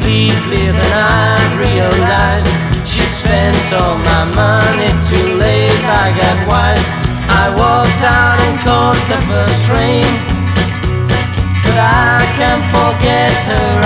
deeply than I realized. She spent all my money too late, I got wise. I walked out and caught the first train, but I can't forget her